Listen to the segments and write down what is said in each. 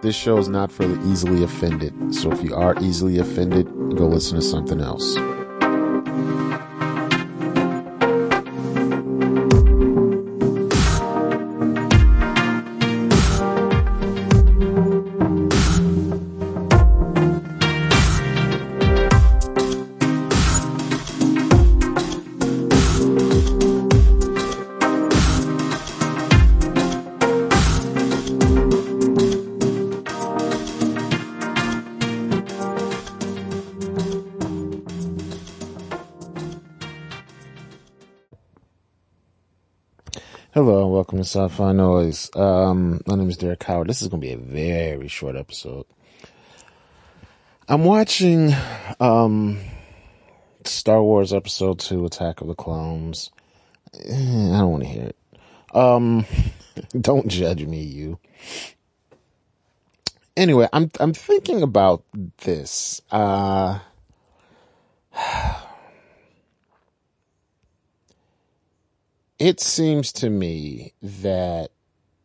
This show is not for the easily offended. So if you are easily offended, go listen to something else. Hello and welcome to Sci-Fi Noise. My name is Derek Howard. This is going to be a very short episode. I'm watching Star Wars Episode 2, Attack of the Clones. I don't want to hear it. Don't judge me, you. Anyway, I'm thinking about this. It seems to me that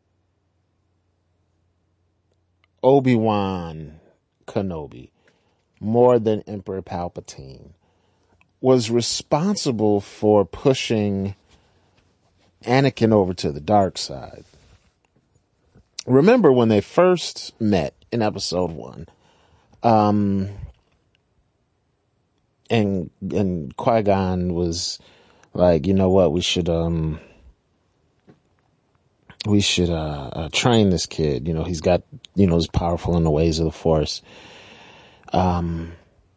Obi-Wan Kenobi, more than Emperor Palpatine, was responsible for pushing Anakin over to the dark side. Remember when they first met in Episode 1, and Qui-Gon was like, you know what, we should train this kid. You know, he's got, he's powerful in the ways of the Force. And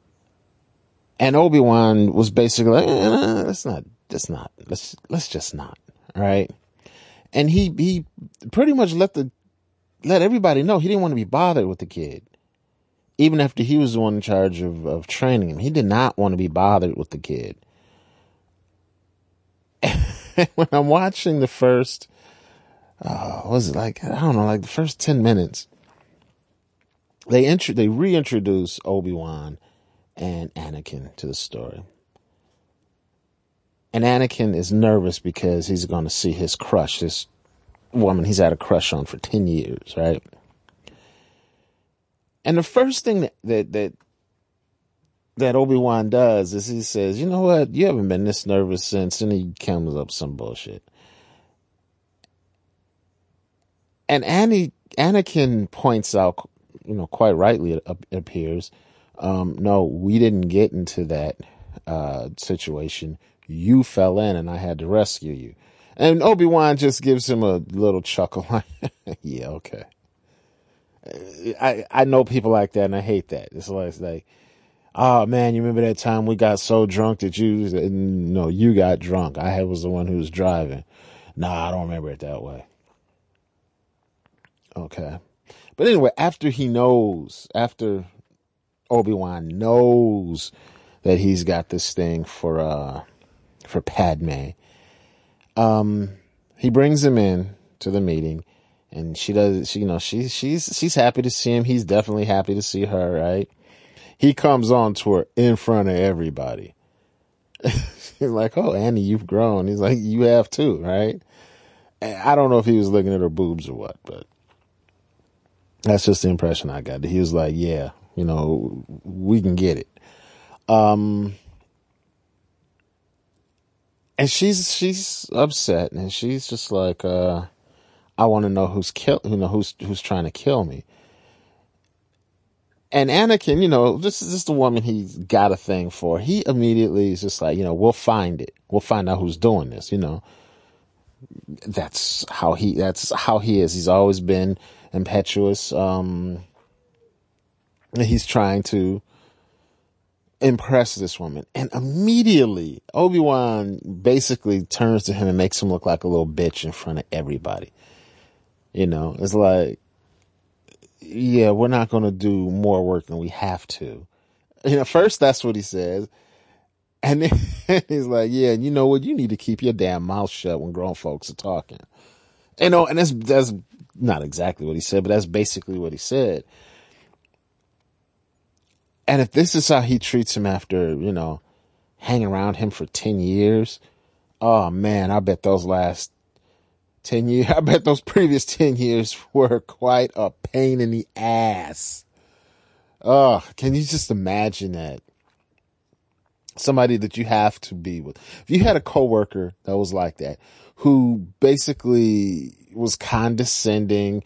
Obi-Wan was basically like, let's just not, right? And he pretty much let everybody know he didn't want to be bothered with the kid. Even after he was the one in charge of training him, he did not want to be bothered with the kid. When I'm watching the first, the first 10 minutes, they reintroduce Obi-Wan and Anakin to the story. And Anakin is nervous because he's going to see his crush, this woman he's had a crush on for 10 years, right? And the first thing that Obi-Wan does is he says, you know what, you haven't been this nervous since, and he comes up with some bullshit. And Anakin points out, quite rightly, it appears, no, we didn't get into that situation. You fell in and I had to rescue you. And Obi-Wan just gives him a little chuckle like, yeah, okay. I know people like that and I hate that. It's like, oh man, you remember that time we got so drunk that you got drunk. I was the one who was driving. Nah, I don't remember it that way. Okay. But anyway, after Obi-Wan knows that he's got this thing for Padme, he brings him in to the meeting and she's happy to see him. He's definitely happy to see her, right? He comes on to her in front of everybody. He's like, oh, Annie, you've grown. He's like, you have too, right? And I don't know if he was looking at her boobs or what, but that's just the impression I got. He was like, yeah, we can get it. And she's upset and she's just like, I want to know who's trying to kill me. And Anakin, this is just the woman he's got a thing for. He immediately is just like, we'll find it. We'll find out who's doing this, That's how he is. He's always been impetuous. He's trying to impress this woman. And immediately Obi-Wan basically turns to him and makes him look like a little bitch in front of everybody. It's like, yeah, we're not going to do more work than we have to. First that's what he says. And then he's like, yeah, and you know what? You need to keep your damn mouth shut when grown folks are talking. And that's not exactly what he said, but that's basically what he said. And if this is how he treats him after, hanging around him for 10 years, oh man, I bet those last 10 years. I bet those previous 10 years were quite a pain in the ass. Oh, can you just imagine that? Somebody that you have to be with. If you had a coworker that was like that, who basically was condescending,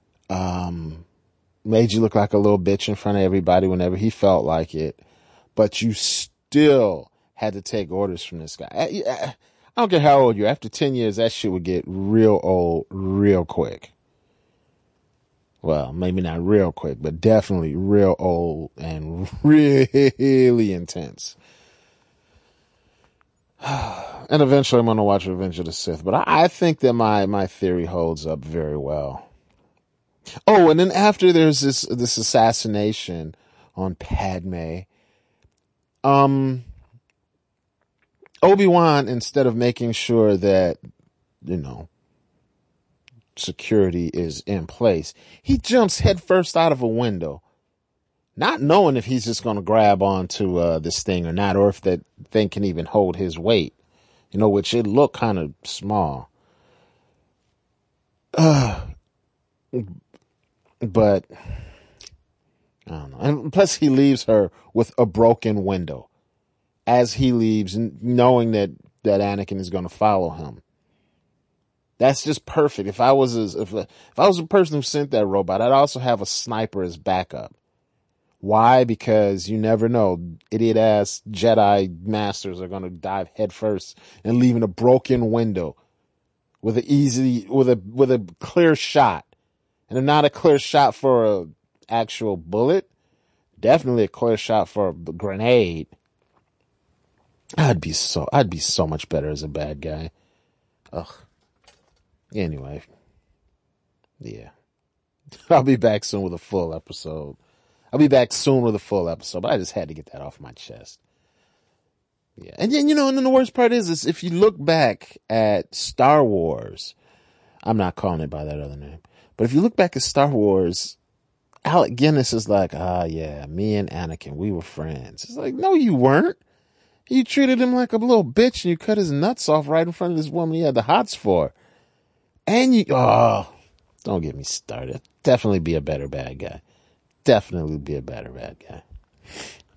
made you look like a little bitch in front of everybody whenever he felt like it, but you still had to take orders from this guy. I don't care how old you are. After 10 years, that shit would get real old real quick. Well, maybe not real quick, but definitely real old and really intense. And eventually I'm going to watch Revenge of the Sith, but I think that my theory holds up very well. Oh, and then after there's this assassination on Padme, Obi-Wan, instead of making sure that, security is in place, he jumps headfirst out of a window, not knowing if he's just going to grab onto this thing or not, or if that thing can even hold his weight, which it looked kind of small. But I don't know. And plus he leaves her with a broken window as he leaves, knowing that Anakin is going to follow him. That's just perfect. If I was a person who sent that robot, I'd also have a sniper as backup. Why? Because you never know. Idiot ass Jedi masters are going to dive headfirst and leaving a broken window with a clear shot. And not a clear shot for a actual bullet. Definitely a clear shot for a grenade. I'd be so much better as a bad guy. Ugh. Anyway. Yeah. I'll be back soon with a full episode. But I just had to get that off my chest. Yeah. And then, and then the worst part is if you look back at Star Wars, I'm not calling it by that other name, but if you look back at Star Wars, Alec Guinness is like, yeah, me and Anakin, we were friends. It's like, no, you weren't. You treated him like a little bitch and you cut his nuts off right in front of this woman he had the hots for. And don't get me started. Definitely be a better bad guy.